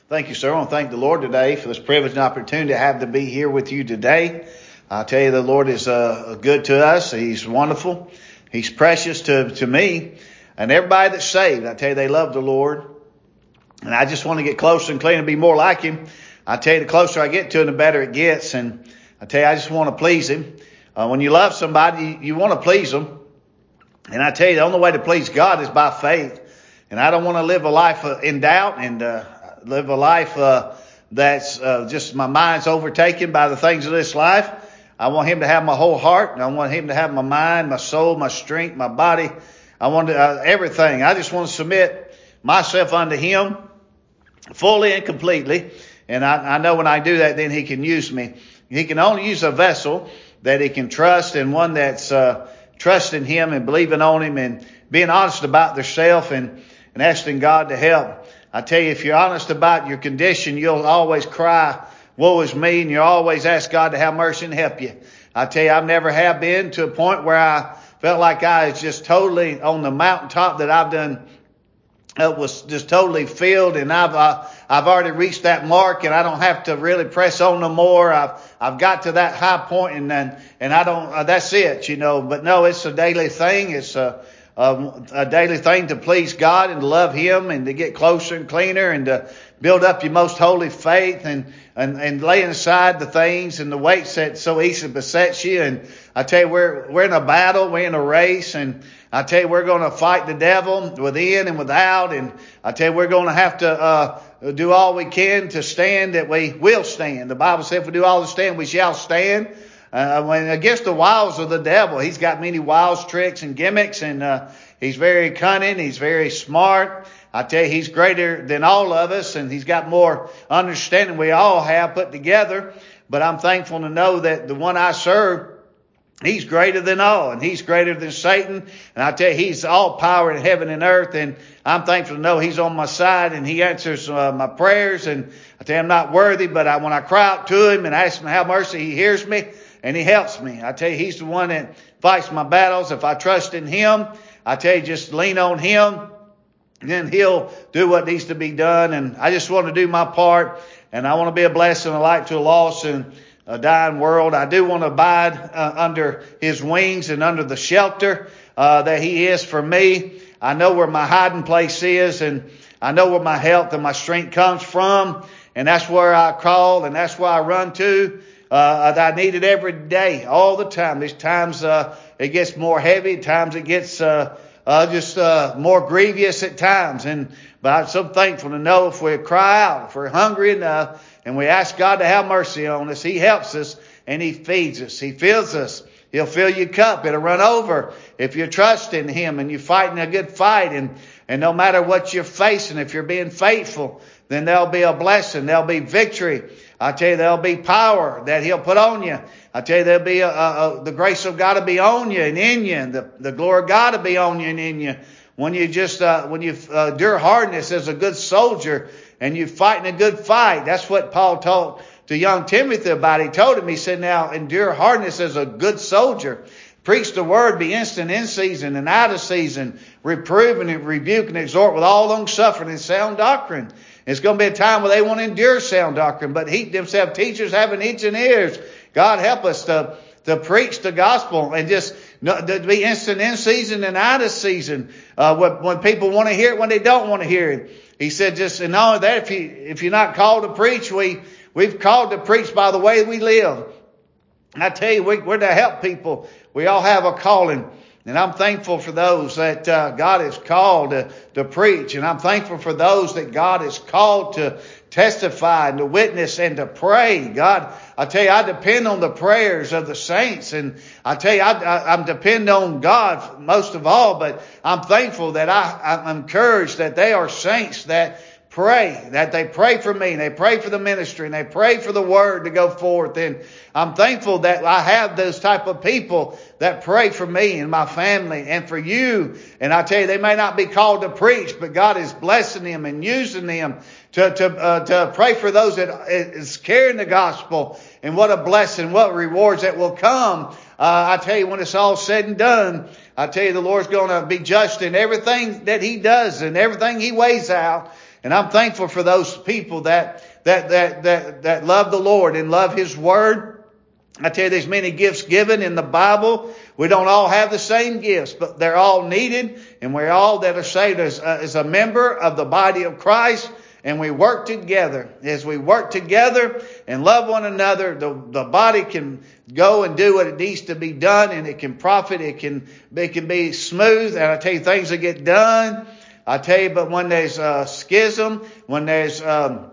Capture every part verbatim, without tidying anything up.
Thank you, sir. I want to thank the Lord today for this privilege and opportunity to have to be here with you today. I tell you, the Lord is uh, good to us. He's wonderful. He's precious to, to me and everybody that's saved. I tell you, they love the Lord. And I just want to get closer and cleaner and be more like Him. I tell you, the closer I get to Him, the better it gets. And I tell you, I just want to please Him. Uh, when you love somebody, you, you want to please them. And I tell you, the only way to please God is by faith. And I don't want to live a life uh, in doubt and uh, live a life uh, that's uh, just my mind's overtaken by the things of this life. I want Him to have my whole heart, and I want Him to have my mind, my soul, my strength, my body. I want to, uh, everything. I just want to submit myself unto Him fully and completely. And I, I know when I do that, then He can use me. He can only use a vessel that He can trust, and one that's uh, trusting Him and believing on Him and being honest about themselves and, and asking God to help. I tell you, if you're honest about your condition, you'll always cry, woe is me, and you'll always ask God to have mercy and help you. I tell you, I've never have been to a point where I felt like I was just totally on the mountaintop that I've done. It was just totally filled, and I've uh, I've already reached that mark, and I don't have to really press on no more. I've I've got to that high point, and and, and I don't. Uh, that's it, you know. But no, it's a daily thing. It's a a, a daily thing to please God and to love Him and to get closer and cleaner and to build up your most holy faith and and and laying aside the things and the weights that so easily besets you. And I tell you, we're we're in a battle, we're in a race, and I tell you, we're going to fight the devil within and without. And I tell you, we're going to have to uh do all we can to stand, that we will stand. The Bible says if we do all to stand, we shall stand. Uh, when against the wiles of the devil, he's got many wiles, tricks, and gimmicks, and uh he's very cunning, he's very smart. I tell you, he's greater than all of us, and he's got more understanding we all have put together. But I'm thankful to know that the one I serve, He's greater than all, and He's greater than Satan. And I tell you, He's all power in heaven and earth, and I'm thankful to know He's on my side, and He answers uh, my prayers. And I tell you, I'm not worthy, but I, when I cry out to Him and ask Him to have mercy, He hears me and He helps me. I tell you, He's the one that fights my battles. If I trust in Him, I tell you, just lean on Him, and then He'll do what needs to be done. And I just want to do my part, and I want to be a blessing, a light to a lost and a dying world. I do want to abide uh, under His wings and under the shelter uh, that He is for me. I know where my hiding place is, and I know where my health and my strength comes from, and that's where I call, and that's where I run to. Uh, I need it every day, all the time. There's times uh, it gets more heavy, times it gets uh, uh, just uh, more grievous at times. And but I'm so thankful to know if we cry out, if we're hungry enough, and we ask God to have mercy on us, He helps us and He feeds us. He fills us. He'll fill your cup. It'll run over if you trust in Him and you're fighting a good fight. And, and no matter what you're facing, if you're being faithful, then there'll be a blessing. There'll be victory. I tell you, there'll be power that He'll put on you. I tell you, there'll be a, a, a, the grace of God to be on you and in you, and the, the glory of God to be on you and in you. When you just, uh, when you uh, endure hardness as a good soldier and you're fighting a good fight, that's what Paul told to young Timothy about. He told him, he said, now endure hardness as a good soldier. Preach the word, be instant in season and out of season, reproving and rebuking and exhort with all long suffering and sound doctrine. It's going to be a time where they won't endure sound doctrine, but heat themselves teachers having itching ears. God help us to, to preach the gospel and just to be instant in season and out of season. Uh, when, when people want to hear it, when they don't want to hear it. He said, just, and not only that, if you, if you're not called to preach, we, we've called to preach by the way we live. I tell you, we, we're to help people. We all have a calling. And I'm thankful for those that uh, God has called to, to preach. And I'm thankful for those that God has called to testify and to witness and to pray. God, I tell you, I depend on the prayers of the saints. And I tell you, I, I, I'm dependent on God most of all. But I'm thankful that I, I'm encouraged that they are saints that pray, that they pray for me, and they pray for the ministry, and they pray for the word to go forth. And I'm thankful that I have those type of people that pray for me and my family and for you. And I tell you, they may not be called to preach, but God is blessing them and using them to to uh, to pray for those that is carrying the gospel. And what a blessing, what rewards that will come. Uh, I tell you, when it's all said and done, I tell you, the Lord's going to be just in everything that He does and everything He weighs out. And I'm thankful for those people that, that, that, that, that love the Lord and love His Word. I tell you, there's many gifts given in the Bible. We don't all have the same gifts, but they're all needed. And we're all that are saved as, uh, as a member of the body of Christ. And we work together. As we work together and love one another, the, the body can go and do what it needs to be done, and it can profit. It can, it can be smooth. And I tell you, things will get done. I tell you, but when there's uh, schism, when there's um,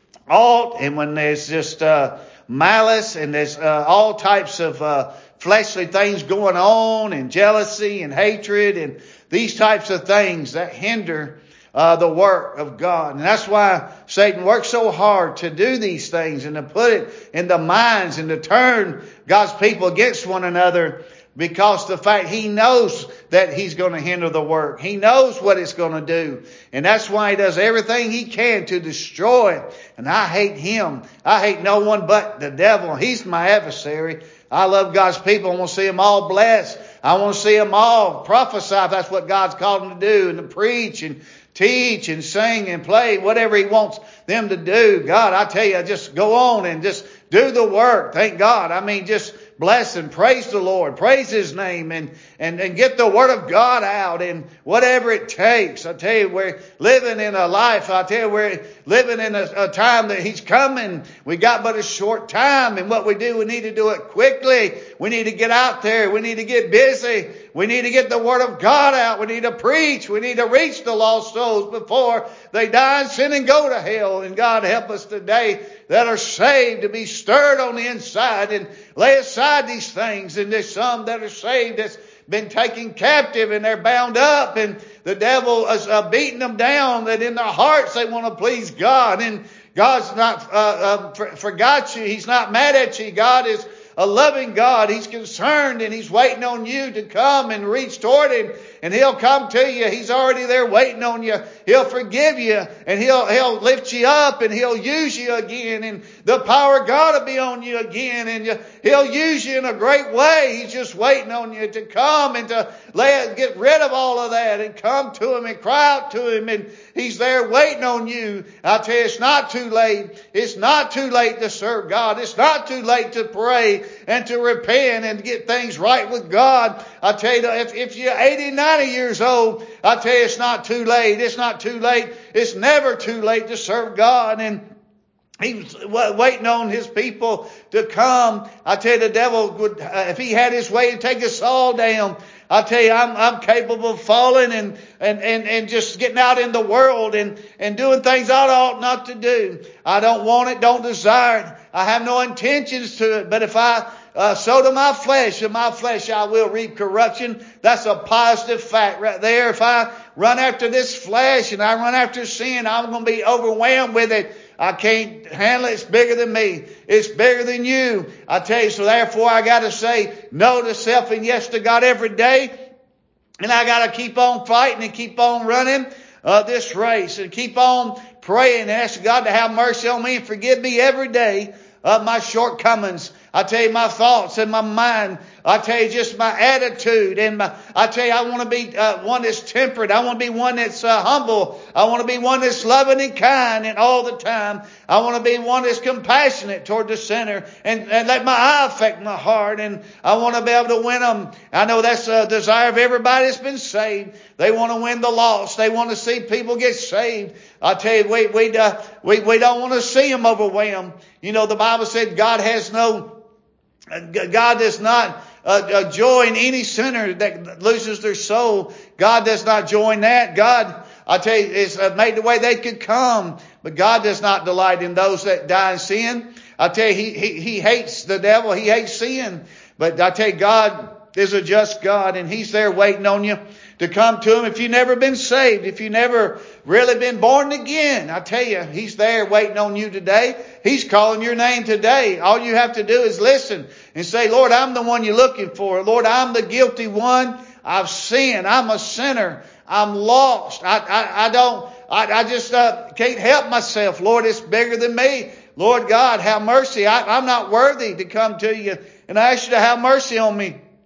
alt, and when there's just uh, malice, and there's uh, all types of uh, fleshly things going on, and jealousy and hatred, and these types of things that hinder Uh, the work of God. And that's why Satan works so hard to do these things and to put it in the minds and to turn God's people against one another, because the fact he knows that he's going to hinder the work. He knows what it's going to do. And that's why he does everything he can to destroy it. And I hate him. I hate no one but the devil. He's my adversary. I love God's people. I want to see them all blessed. I want to see them all prophesy if that's what God's called them to do, and to preach and teach and sing and play, whatever He wants them to do. God, I tell you, just go on and just do the work. Thank God. I mean, just bless and praise the Lord. Praise His name, and, and, and get the Word of God out, and whatever it takes. I tell you, we're living in a life. I tell you, we're living in a, a time that He's coming. We got but a short time, and what we do, we need to do it quickly. We need to get out there. We need to get busy. We need to get the Word of God out. We need to preach. We need to reach the lost souls before they die in sin and go to hell. And God, help us today that are saved to be stirred on the inside and lay aside these things. And there's some that are saved that's been taken captive, and they're bound up, and the devil is uh, beating them down, that in their hearts they want to please God. And God's not uh, uh, for, forgot you. He's not mad at you. God is a loving God. He's concerned, and He's waiting on you to come and reach toward Him, and He'll come to you. He's already there waiting on you. He'll forgive you, and He'll, He'll lift you up, and He'll use you again, and the power of God will be on you again, and you, He'll use you in a great way. He's just waiting on you to come and to lay, get rid of all of that and come to Him and cry out to Him, and He's there waiting on you. I tell you, it's not too late. It's not too late to serve God. It's not too late to pray and to repent and get things right with God. I tell you, if, if you're eighty, ninety years old, I tell you, it's not too late. It's not too late. It's never too late to serve God. And He was waiting on His people to come. I tell you, the devil would, uh, if he had his way, he'd take us all down. I tell you, I'm, I'm capable of falling and, and, and, and just getting out in the world and, and doing things I ought not to do. I don't want it, don't desire it. I have no intentions to it. But if I uh, sow to my flesh, in my flesh I will reap corruption. That's a positive fact right there. If I run after this flesh and I run after sin, I'm going to be overwhelmed with it. I can't handle it. It's bigger than me. It's bigger than you. I tell you, so therefore I got to say no to self and yes to God every day. And I got to keep on fighting and keep on running uh, this race and keep on praying and asking God to have mercy on me and forgive me every day of my shortcomings. I tell you, my thoughts and my mind. I tell you, just my attitude. And my, I tell you, I want to be uh, one that's temperate. I want to be one that's uh, humble. I want to be one that's loving and kind and all the time. I want to be one that's compassionate toward the sinner and, and let my eye affect my heart. And I want to be able to win them. I know that's a desire of everybody that's been saved. They want to win the lost. They want to see people get saved. I tell you, we, we, uh, we, we don't want to see them overwhelmed. You know, the Bible said God has no God does not uh, join any sinner that loses their soul. God does not join that. God, I tell you, is made the way they could come. But God does not delight in those that die in sin. I tell you, he, he, he hates the devil. He hates sin. But I tell you, God is a just God, and He's there waiting on you to come to Him. If you've never been saved, if you've never really been born again, I tell you, He's there waiting on you today. He's calling your name today. All you have to do is listen and say, Lord, I'm the one you're looking for. Lord, I'm the guilty one. I've sinned. I'm a sinner. I'm lost. I, I, I don't, I, I just uh, can't help myself. Lord, it's bigger than me. Lord God, have mercy. I, I'm not worthy to come to you. And I ask you to have mercy on me.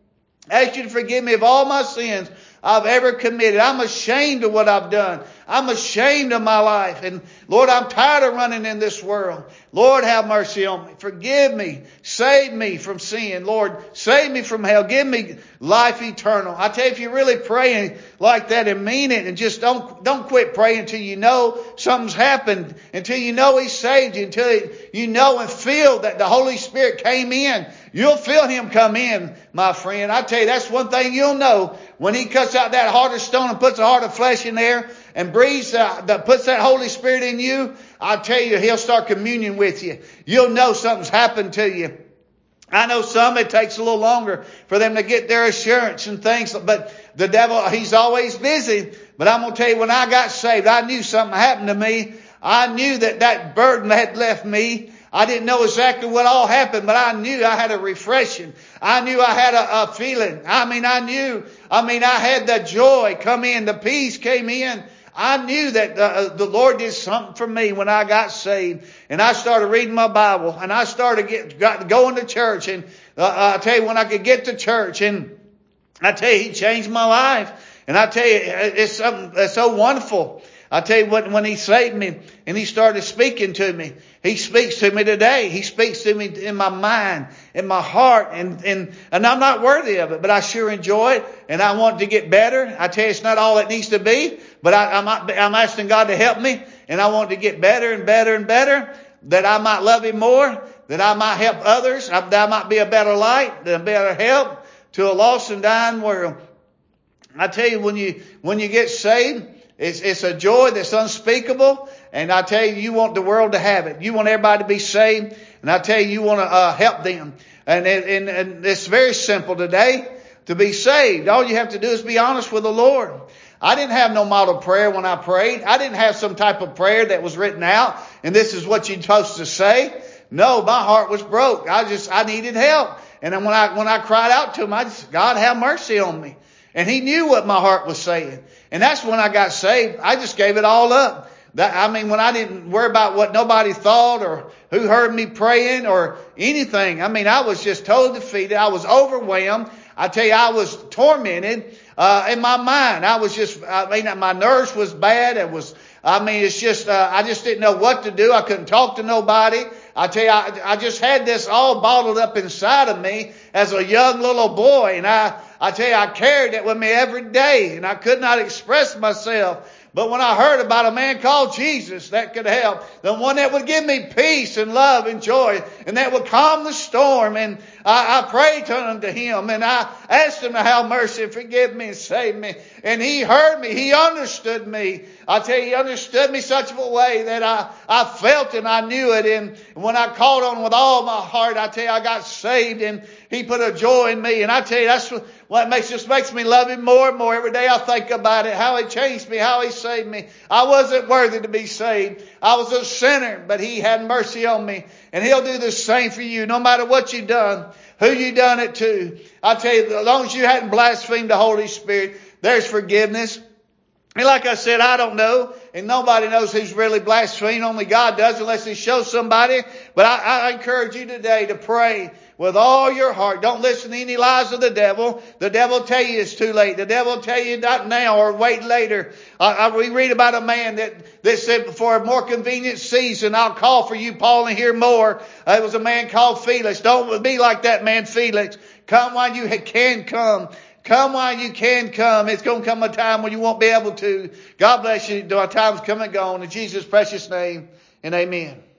I ask you to forgive me of all my sins I've ever committed. I'm ashamed of what I've done. I'm ashamed of my life. And Lord, I'm tired of running in this world. Lord, have mercy on me. Forgive me. Save me from sin. Lord, save me from hell. Give me life eternal. I tell you, if you're really praying like that and mean it, and just don't, don't quit praying until you know something's happened, until you know He saved you, until you know and feel that the Holy Spirit came in. You'll feel Him come in, my friend. I tell you, that's one thing you'll know. When He cuts out that heart of stone and puts a heart of flesh in there and breathes, uh, that puts that Holy Spirit in you, I tell you, He'll start communion with you. You'll know something's happened to you. I know some, it takes a little longer for them to get their assurance and things, but the devil, he's always busy. But I'm going to tell you, when I got saved, I knew something happened to me. I knew that that burden had left me. I didn't know exactly what all happened, but I knew I had a refreshing. I knew I had a, a feeling. I mean, I knew, I mean, I had the joy come in, the peace came in. I knew that uh, the Lord did something for me when I got saved, and I started reading my Bible, and I started get, got, going to church, and uh, I tell you, when I could get to church, and I tell you, He changed my life, and I tell you, it's something that's so wonderful. I tell you what, when He saved me and He started speaking to me, He speaks to me today. He speaks to me in my mind, in my heart, and, and, and I'm not worthy of it, but I sure enjoy it, and I want to get better. I tell you, it's not all it needs to be, but I, I'm, I'm asking God to help me, and I want to get better and better and better, that I might love Him more, that I might help others, that I might be a better light, a better help to a lost and dying world. I tell you, when you, when you get saved, It's, it's a joy that's unspeakable. And I tell you, you want the world to have it. You want everybody to be saved. And I tell you, you want to uh, help them. And, and, and it's very simple today to be saved. All you have to do is be honest with the Lord. I didn't have no model prayer when I prayed. I didn't have some type of prayer that was written out, and this is what you're supposed to say. No, my heart was broke. I just, I needed help. And then when I, when I cried out to Him, I just, God, have mercy on me. And He knew what my heart was saying. And that's when I got saved. I just gave it all up. That, I mean, when I didn't worry about what nobody thought or who heard me praying or anything. I mean, I was just totally defeated. I was overwhelmed. I tell you, I was tormented uh, in my mind. I was just, I mean, my nerves was bad. It was, I mean, it's just, uh, I just didn't know what to do. I couldn't talk to nobody. I tell you, I, I just had this all bottled up inside of me as a young little boy. And I, I tell you, I carried it with me every day, and I could not express myself. But when I heard about a man called Jesus that could help, the one that would give me peace and love and joy, and that would calm the storm, and I, I prayed unto Him, and I asked Him to have mercy and forgive me and save me. And He heard me. He understood me. I tell you, He understood me such a way that I, I felt and I knew it. And when I called on Him with all my heart, I tell you, I got saved, and He put a joy in me. And I tell you, that's what, what makes just makes me love Him more and more. Every day I think about it, how He changed me, how He saved me. I wasn't worthy to be saved. I was a sinner, but He had mercy on me. And He'll do the same for you, no matter what you've done, who you done it to. I tell you, as long as you hadn't blasphemed the Holy Spirit, there's forgiveness. And like I said, I don't know, and nobody knows who's really blasphemed. Only God does, unless He shows somebody. But I, I encourage you today to pray with all your heart. Don't listen to any lies of the devil. The devil will tell you it's too late. The devil will tell you not now or wait later. I, I, we read about a man that, that said, for a more convenient season, I'll call for you, Paul, and hear more. Uh, it was a man called Felix. Don't be like that man, Felix. Come while you can come. Come while you can come. It's going to come a time when you won't be able to. God bless you. Our time's come and gone. In Jesus' precious name, and amen.